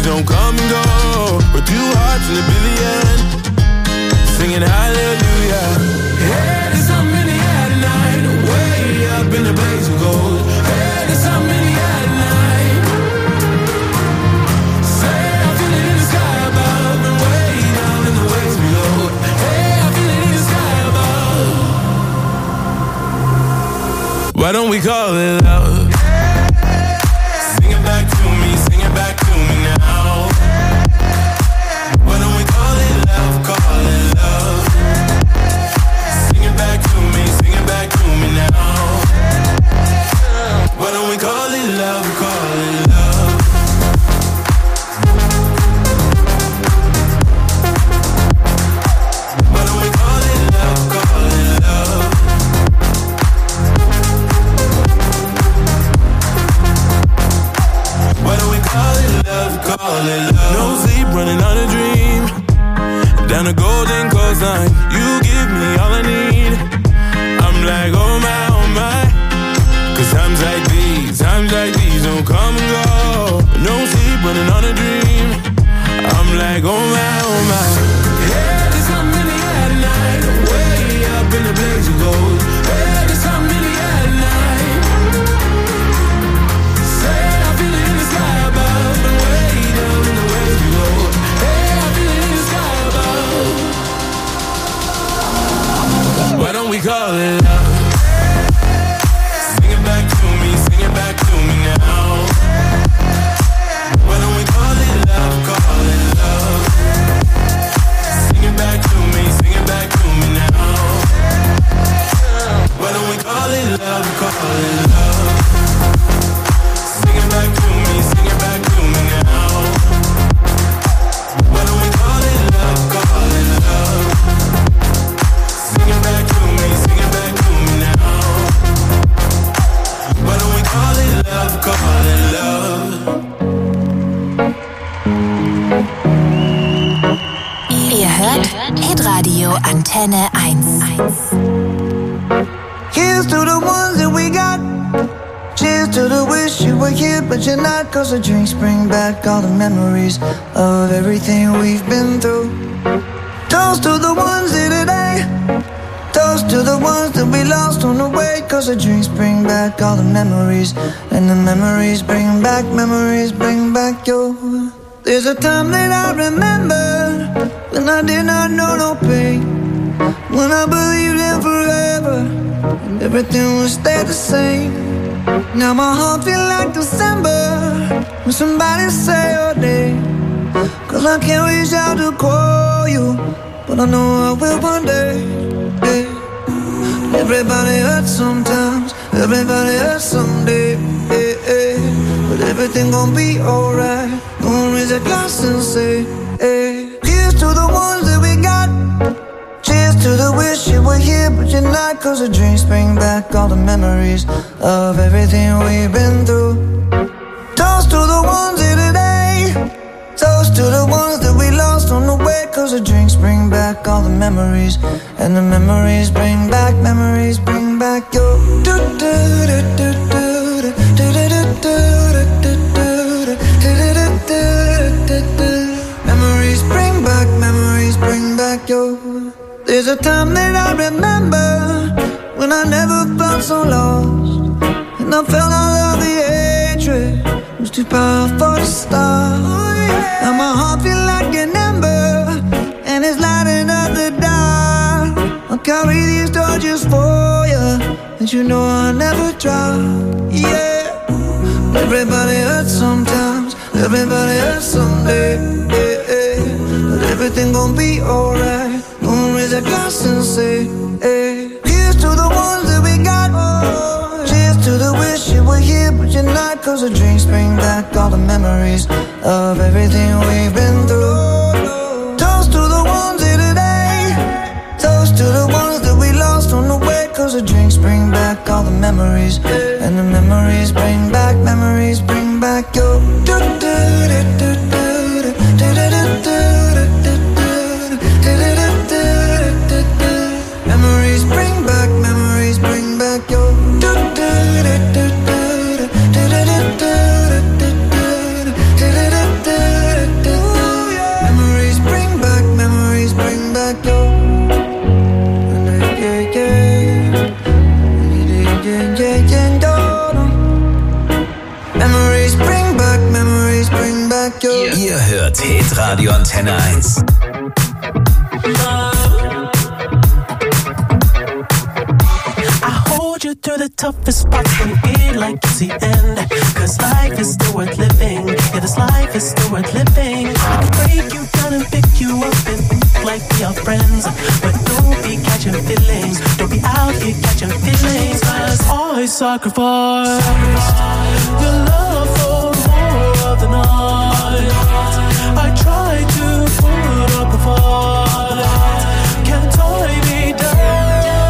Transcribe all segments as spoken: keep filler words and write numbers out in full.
don't come and go. We're two hearts in a billion, singing hallelujah. Hey, there's something in the air tonight, way up in the blaze of gold. Hey, there's something in the air tonight. Say I feel it in the sky above and way down in the waves below. Hey, I feel it in the sky above. Why don't we call it love? Sing it back to me, sing it back to me now. Why don't we call it love, call it love. Sing it back to me, sing it back to me now. Why don't we call it love, call it love. Why don't we call it love, call it love. Why don't we call it love, call it love. No sleep, running on a dream. Down the golden coastline, you give me all I need. I'm like, oh my, oh my. Cause times like these, times like these don't come and go. No sleep, running on a dream. I'm like, oh my, oh my. Yeah, there's something in the air tonight, way up in the blaze of gold. Yeah, there's something in the air tonight. Say I feel it in the sky above and way down in the waves below. Hey, I feel it in the sky above. Why don't we call it love? Sing it back to me, sing it back to me now. Why don't we call it love, call it love. Sing it back to me, sing it back to me now. Why don't we call it love, call it love. Sing it back to me, sing it back to me now. Why don't we call it love, call it love. Sing it back to me, sing it back to me now. Why don't we call it love, call it love. Ihr hört Hitradio Antenne eins. Here's to the ones that we got. Cheers to the wish you were here but you're not. Cause the drinks bring back all the memories of everything we've been through. Toast to the ones here today. Toast to the ones that we lost on the way. Cause the drinks bring back all the memories. And the memories bring back, memories bring back your. There's a time that I remember when I did not know no pain. When I believed in forever and everything would stay the same. Now my heart feel like December when somebody say your name. Cause I can't reach out to call you, but I know I will one day. Yeah. Everybody hurts sometimes, everybody hurts someday. Yeah, yeah. But everything gon' be alright. Gonna raise a glass and say, hey. Here's to the ones that we got. Cheers to the wish you were here but you're not. Cause the drinks bring back all the memories of everything we've been through. Toast to the ones here today. Toast to the ones that we lost on the way. Cause the drinks bring back all the memories. And the memories bring back, memories bring back your. Memories bring back, memories bring back your. There's a time that I remember when I never felt so lost. And I felt all of the hatred was too powerful to stop. Now my heart feel like an ember and it's lighting up the dark. I'll carry these torches for you and you know I'll never drop. Yeah. Everybody hurts sometimes, everybody hurts someday. Yeah, yeah. But everything gon' be alright. Gonna raise a glass and say, hey. Here's to the ones that we got. Cheers to the wish you were here but you're not. Cause the drinks bring back all the memories of everything we've been through. Toast to the ones here today. Toast to the ones that we lost on the way. Cause the drinks bring back all the memories. And the memories bring back, memories bring back your. Memories bring back, memories bring back your. you. Ihr hört Hitradio Antenne eins. You through the toughest spots when it like it's the end. Cause life is still worth living. Yeah, this life is still worth living. I can break you down and pick you up and think like we are friends. But don't be catching feelings. Don't be out here catching feelings. Cause I sacrifice your love for more of the night. I try to put up a fight. Can't tie me down.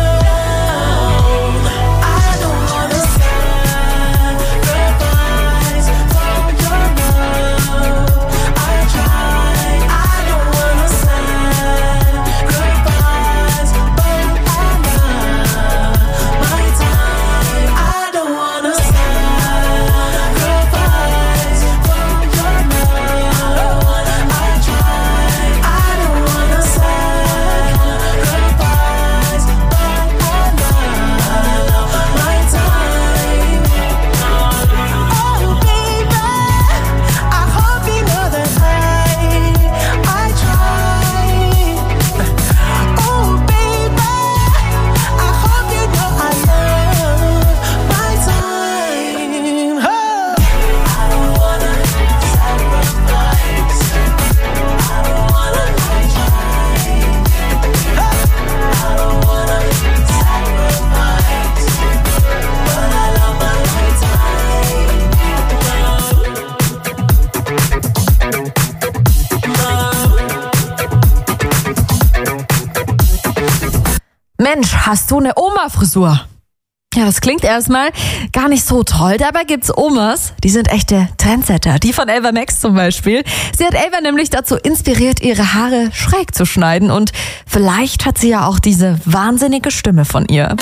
Mensch, hast du eine Oma-Frisur? Ja, das klingt erstmal gar nicht so toll. Dabei gibt's Omas, die sind echte Trendsetter. Die von Ava Max zum Beispiel. Sie hat Ava nämlich dazu inspiriert, ihre Haare schräg zu schneiden. Und vielleicht hat sie ja auch diese wahnsinnige Stimme von ihr.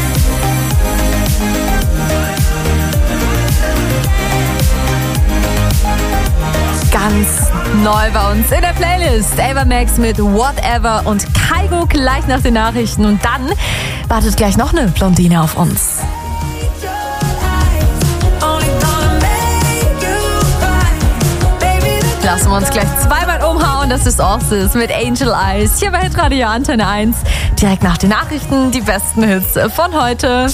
Ganz neu bei uns in der Playlist. Ava Max mit Whatever und Kygo gleich nach den Nachrichten. Und dann wartet gleich noch eine Blondine auf uns. Lassen wir uns gleich zweimal umhauen. Das ist Orsis mit Angel Eyes. Hier bei Hitradio Antenne eins. Direkt nach den Nachrichten die besten Hits von heute.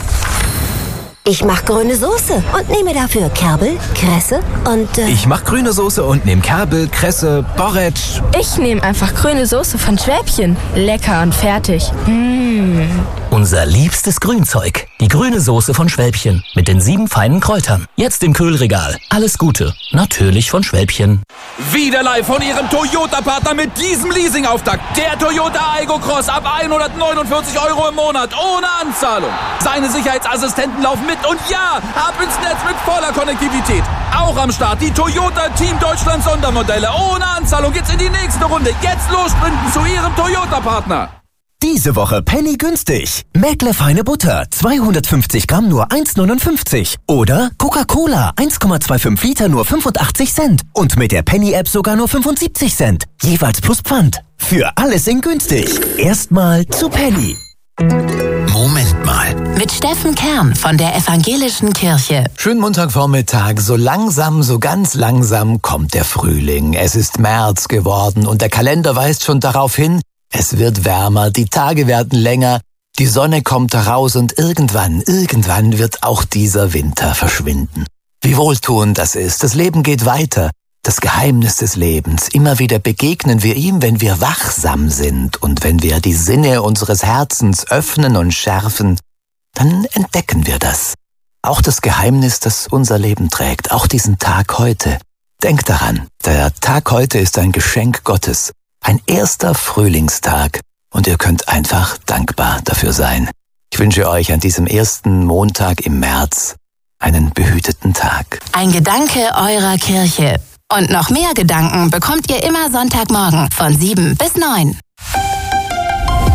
Ich mache grüne Soße und nehme dafür Kerbel, Kresse und... Äh Ich mache grüne Soße und nehme Kerbel, Kresse, Borretsch. Ich nehme einfach grüne Soße von Schwäbchen. Lecker und fertig. Mmh. Unser liebstes Grünzeug. Die grüne Soße von Schwäbchen mit den sieben feinen Kräutern. Jetzt im Kühlregal. Alles Gute. Natürlich von Schwäbchen. Wieder live von Ihrem Toyota-Partner mit diesem Leasing-Auftakt. Der Toyota Aygo Cross ab hundertneunundvierzig Euro im Monat. Ohne Anzahlung. Seine Sicherheitsassistenten laufen mit. Und ja, ab ins Netz mit voller Konnektivität. Auch am Start die Toyota Team Deutschland Sondermodelle. Ohne Anzahlung geht's in die nächste Runde. Jetzt los sprinten zu Ihrem Toyota-Partner. Diese Woche Penny günstig. Mäckle feine Butter, zweihundertfünfzig Gramm nur eins neunundfünfzig. Oder Coca-Cola, eins Komma fünfundzwanzig Liter nur fünfundachtzig Cent. Und mit der Penny-App sogar nur fünfundsiebzig Cent. Jeweils plus Pfand. Für alles in günstig. Erstmal zu Penny. Moment mal. Mit Steffen Kern von der Evangelischen Kirche. Schönen Montagvormittag. So langsam, so ganz langsam kommt der Frühling. Es ist März geworden und der Kalender weist schon darauf hin, es wird wärmer, die Tage werden länger, die Sonne kommt heraus und irgendwann, irgendwann wird auch dieser Winter verschwinden. Wie wohltuend das ist. Das Leben geht weiter. Das Geheimnis des Lebens. Immer wieder begegnen wir ihm, wenn wir wachsam sind und wenn wir die Sinne unseres Herzens öffnen und schärfen, dann entdecken wir das. Auch das Geheimnis, das unser Leben trägt, auch diesen Tag heute. Denkt daran, der Tag heute ist ein Geschenk Gottes. Ein erster Frühlingstag und ihr könnt einfach dankbar dafür sein. Ich wünsche euch an diesem ersten Montag im März einen behüteten Tag. Ein Gedanke eurer Kirche. Und noch mehr Gedanken bekommt ihr immer Sonntagmorgen von sieben bis neun.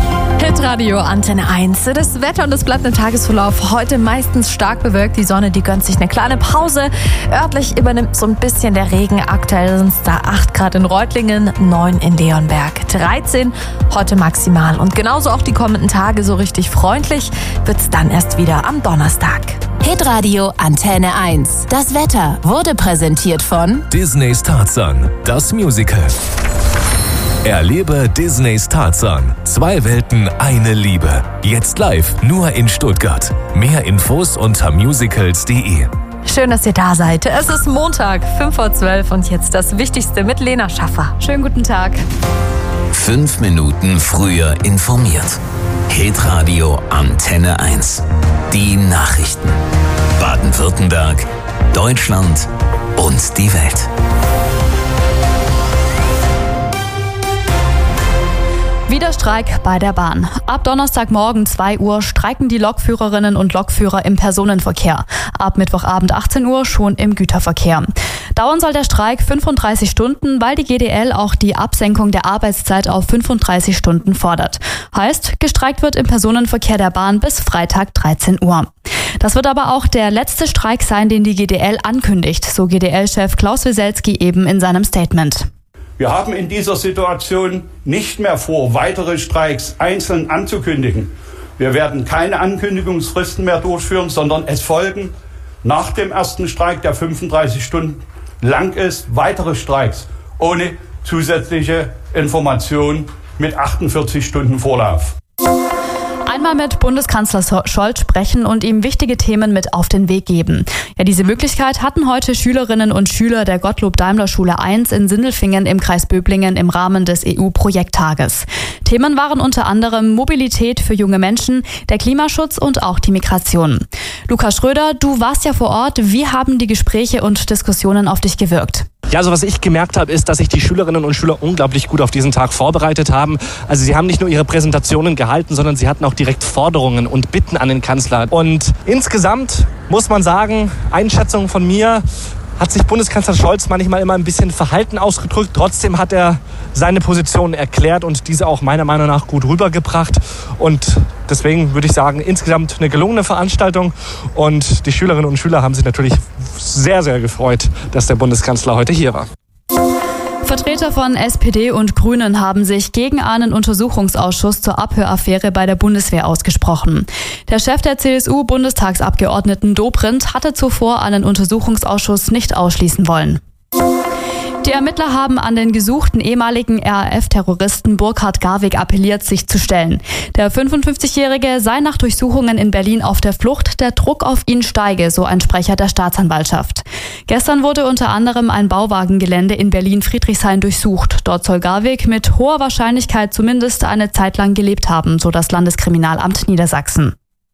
Hitradio Antenne eins. Das Wetter und das Blatt im Tagesverlauf. Heute meistens stark bewölkt. Die Sonne, die gönnt sich eine kleine Pause. Örtlich übernimmt so ein bisschen der Regen. Aktuell sind es da acht Grad in Reutlingen, neun in Leonberg, dreizehn heute maximal. Und genauso auch die kommenden Tage, so richtig freundlich wird's dann erst wieder am Donnerstag. Hitradio Antenne eins. Das Wetter wurde präsentiert von Disneys Tarzan, das Musical. Erlebe Disneys Tarzan. Zwei Welten, eine Liebe. Jetzt live nur in Stuttgart. Mehr Infos unter musicals punkt de. Schön, dass ihr da seid. Es ist Montag, fünf vor zwölf und jetzt das Wichtigste mit Lena Schaffer. Schönen guten Tag. Fünf Minuten früher informiert. Hitradio Antenne eins. Die Nachrichten. Baden-Württemberg, Deutschland und die Welt. Wieder Streik bei der Bahn. Ab Donnerstagmorgen zwei Uhr streiken die Lokführerinnen und Lokführer im Personenverkehr. Ab Mittwochabend achtzehn Uhr schon im Güterverkehr. Dauern soll der Streik fünfunddreißig Stunden, weil die G D L auch die Absenkung der Arbeitszeit auf fünfunddreißig Stunden fordert. Heißt, gestreikt wird im Personenverkehr der Bahn bis Freitag dreizehn Uhr. Das wird aber auch der letzte Streik sein, den die G D L ankündigt, so G D L-Chef Klaus Wieselski eben in seinem Statement. Wir haben in dieser Situation nicht mehr vor, weitere Streiks einzeln anzukündigen. Wir werden keine Ankündigungsfristen mehr durchführen, sondern es folgen nach dem ersten Streik, der fünfunddreißig Stunden lang ist, weitere Streiks ohne zusätzliche Information mit achtundvierzig Stunden Vorlauf. Einmal mit Bundeskanzler Scholz sprechen und ihm wichtige Themen mit auf den Weg geben. Ja, diese Möglichkeit hatten heute Schülerinnen und Schüler der Gottlob-Daimler-Schule eins in Sindelfingen im Kreis Böblingen im Rahmen des E U-Projekttages. Themen waren unter anderem Mobilität für junge Menschen, der Klimaschutz und auch die Migration. Lukas Schröder, du warst ja vor Ort. Wie haben die Gespräche und Diskussionen auf dich gewirkt? Ja, also was ich gemerkt habe, ist, dass sich die Schülerinnen und Schüler unglaublich gut auf diesen Tag vorbereitet haben. Also sie haben nicht nur ihre Präsentationen gehalten, sondern sie hatten auch direkt Forderungen und Bitten an den Kanzler. Und insgesamt muss man sagen, Einschätzung von mir, hat sich Bundeskanzler Scholz manchmal immer ein bisschen verhalten ausgedrückt. Trotzdem hat er seine Position erklärt und diese auch meiner Meinung nach gut rübergebracht. Und deswegen würde ich sagen, insgesamt eine gelungene Veranstaltung. Und die Schülerinnen und Schüler haben sich natürlich sehr, sehr gefreut, dass der Bundeskanzler heute hier war. Vertreter von S P D und Grünen haben sich gegen einen Untersuchungsausschuss zur Abhöraffäre bei der Bundeswehr ausgesprochen. Der Chef der C S U-Bundestagsabgeordneten Dobrindt hatte zuvor einen Untersuchungsausschuss nicht ausschließen wollen. Die Ermittler haben an den gesuchten ehemaligen R A F-Terroristen Burkhard Garwig appelliert, sich zu stellen. Der fünfundfünfzigjährige sei nach Durchsuchungen in Berlin auf der Flucht, der Druck auf ihn steige, so ein Sprecher der Staatsanwaltschaft. Gestern wurde unter anderem ein Bauwagengelände in Berlin-Friedrichshain durchsucht. Dort soll Garwig mit hoher Wahrscheinlichkeit zumindest eine Zeit lang gelebt haben, so das Landeskriminalamt Niedersachsen.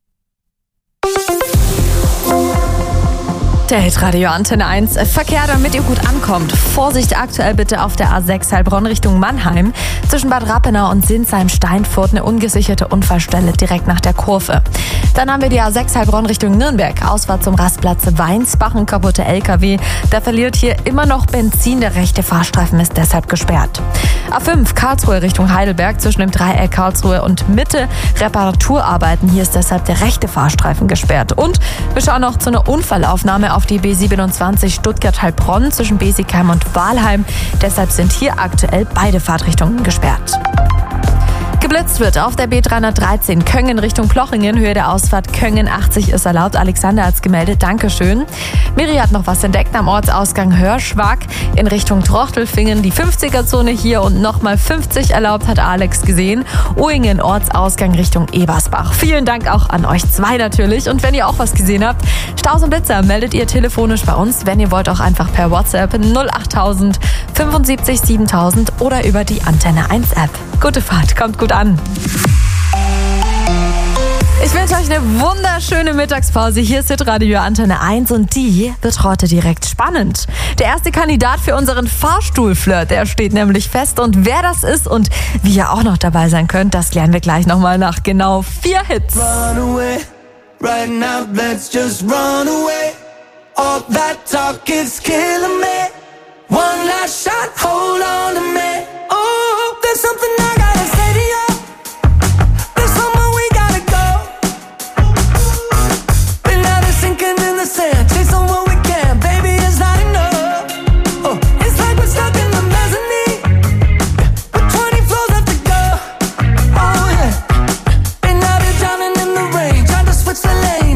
Der Hitradio Antenne eins. Verkehr, damit ihr gut ankommt. Vorsicht aktuell bitte auf der A sechs Heilbronn Richtung Mannheim. Zwischen Bad Rappenau und Sinsheim-Steinfurt eine ungesicherte Unfallstelle direkt nach der Kurve. Dann haben wir die A sechs Heilbronn Richtung Nürnberg. Ausfahrt zum Rastplatz Weinsbach, ein kaputter L K W. Der verliert hier immer noch Benzin. Der rechte Fahrstreifen ist deshalb gesperrt. A fünf Karlsruhe Richtung Heidelberg zwischen dem Dreieck Karlsruhe und Mitte. Reparaturarbeiten. Hier ist deshalb der rechte Fahrstreifen gesperrt. Und wir schauen noch zu einer Unfallaufnahme auf die B siebenundzwanzig Stuttgart-Heilbronn zwischen Besigheim und Walheim. Deshalb sind hier aktuell beide Fahrtrichtungen gesperrt. Geblitzt wird auf der B dreihundertdreizehn Köngen Richtung Plochingen. Höhe der Ausfahrt Köngen achtzig ist erlaubt. Alexander hat's gemeldet. Dankeschön. Miri hat noch was entdeckt am Ortsausgang Hörschwag in Richtung Trochtelfingen. Die fünfziger-Zone hier und nochmal fünfzig erlaubt, hat Alex gesehen. Uhingen Ortsausgang Richtung Ebersbach. Vielen Dank auch an euch zwei natürlich. Und wenn ihr auch was gesehen habt, Staus und Blitzer, meldet ihr telefonisch bei uns. Wenn ihr wollt, auch einfach per WhatsApp null achttausend fünfundsiebzig siebentausend oder über die Antenne eins App. Gute Fahrt, kommt gut an. Ich wünsche euch eine wunderschöne Mittagspause. Hier ist Hitradio Antenne eins und die wird heute direkt spannend. Der erste Kandidat für unseren Fahrstuhlflirt, der steht nämlich fest. Und wer das ist und wie ihr auch noch dabei sein könnt, das klären wir gleich nochmal nach genau vier Hits. Run away, right now let's just run away. All that talk is killing me. One last shot, hold on to me.